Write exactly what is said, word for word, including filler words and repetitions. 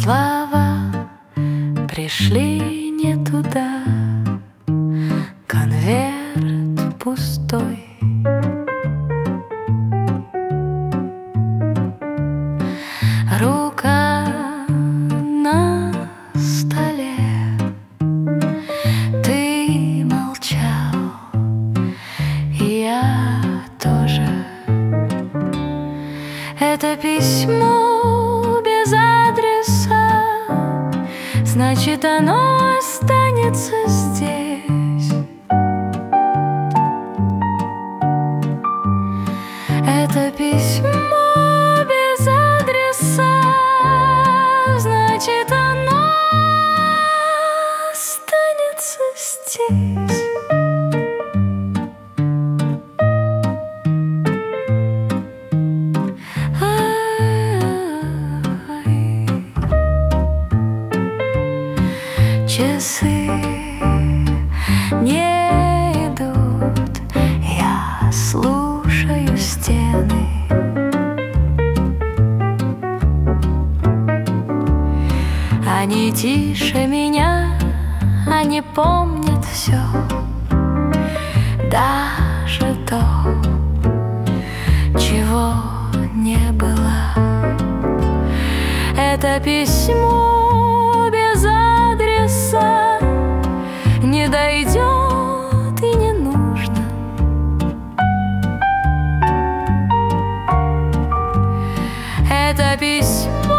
Слова пришли не туда, конверт пустой. Рука на столе, ты молчал, и я тоже. Это письмо без адреса, значит, оно останется здесь. Это письмо без адреса, значит, оно останется здесь. Часы не идут, я слушаю стены. Они тише меня, они помнят все, даже то, чего не было. Это письмо без адреса не дойдет и не нужно. Это письмо